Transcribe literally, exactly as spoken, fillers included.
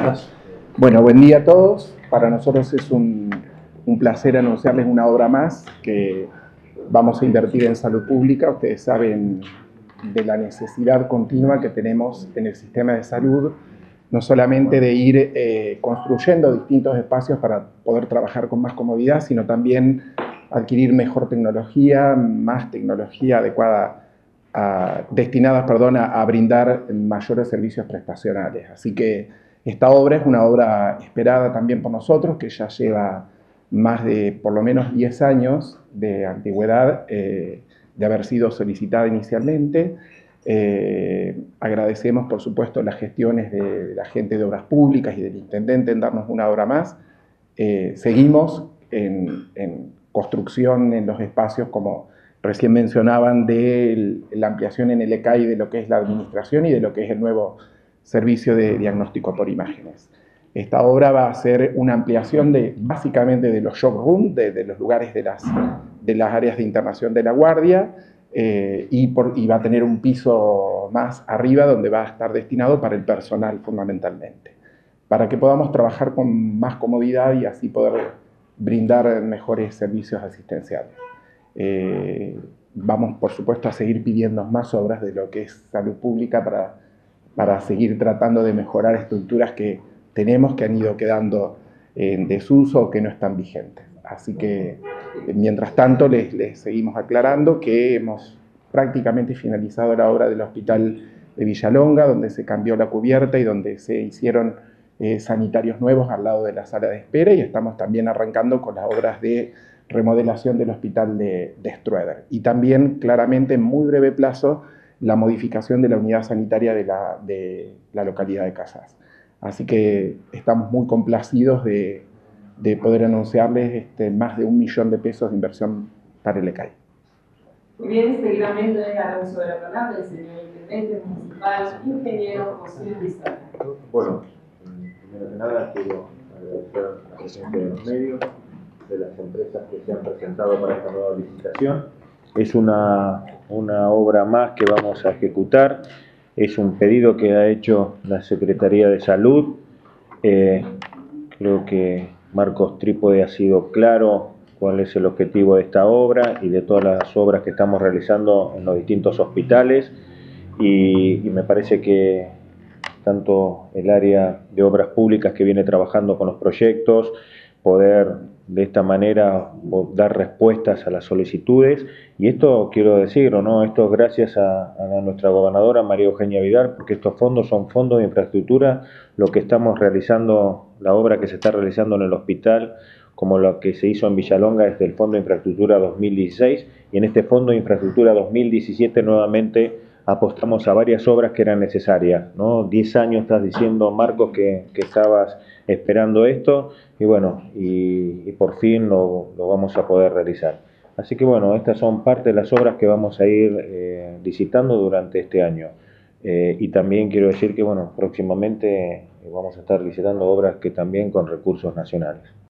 Carlos. Bueno, buen día a todos. Para nosotros es un, un placer anunciarles una obra más que vamos a invertir en salud pública. Ustedes saben de la necesidad continua que tenemos en el sistema de salud, no solamente de ir eh, construyendo distintos espacios para poder trabajar con más comodidad, sino también adquirir mejor tecnología, más tecnología adecuada, a, destinadas perdón, a, a brindar mayores servicios prestacionales. Así que esta obra es una obra esperada también por nosotros, que ya lleva más de por lo menos diez años de antigüedad, eh, de haber sido solicitada inicialmente. Eh, agradecemos, por supuesto, las gestiones de la gente de Obras Públicas y del Intendente en darnos una obra más. Eh, seguimos en, en construcción en los espacios, como recién mencionaban, de la ampliación en el E C A I de lo que es la administración y de lo que es el nuevo servicio de diagnóstico por imágenes. Esta obra va a ser una ampliación de, básicamente, de los shock rooms, de, de los lugares de las, de las áreas de internación de la guardia, eh, y, por, y va a tener un piso más arriba donde va a estar destinado para el personal fundamentalmente, para que podamos trabajar con más comodidad y así poder brindar mejores servicios asistenciales. Eh, vamos, por supuesto, a seguir pidiendo más obras de lo que es salud pública para, para seguir tratando de mejorar estructuras que tenemos que han ido quedando en desuso o que no están vigentes. Así que, mientras tanto, les, les seguimos aclarando que hemos prácticamente finalizado la obra del hospital de Villalonga, donde se cambió la cubierta y donde se hicieron eh, sanitarios nuevos al lado de la sala de espera, y estamos también arrancando con las obras de remodelación del hospital de, de Strueder. Y también, claramente, en muy breve plazo, la modificación de la unidad sanitaria de la, de la localidad de Casas. Así que estamos muy complacidos de, de poder anunciarles este, más de un millón de pesos de inversión para el E C A I. Muy bien, seguidamente hará uso de la palabra el señor Intendente Municipal, ingeniero José Rizal. Bueno, primero que nada quiero agradecer la presencia de los medios, de las empresas que se han presentado para esta nueva licitación. Es una, una obra más que vamos a ejecutar. Es un pedido que ha hecho la Secretaría de Salud. Eh, creo que Marcos Trípode ha sido claro cuál es el objetivo de esta obra y de todas las obras que estamos realizando en los distintos hospitales. Y, y me parece que tanto el área de obras públicas que viene trabajando con los proyectos, poder de esta manera dar respuestas a las solicitudes, y esto quiero decirlo, ¿no? Esto es gracias a, a nuestra gobernadora María Eugenia Vidal, porque estos fondos son fondos de infraestructura, lo que estamos realizando, la obra que se está realizando en el hospital, como lo que se hizo en Villalonga desde el Fondo de Infraestructura dos mil dieciséis, y en este Fondo de Infraestructura dos mil diecisiete nuevamente apostamos a varias obras que eran necesarias, ¿no? Diez años estás diciendo, Marcos, que, que estabas esperando esto, y bueno, y, y por fin lo, lo vamos a poder realizar. Así que bueno, estas son parte de las obras que vamos a ir eh, licitando durante este año. Eh, y también quiero decir que bueno, próximamente vamos a estar licitando obras que también con recursos nacionales.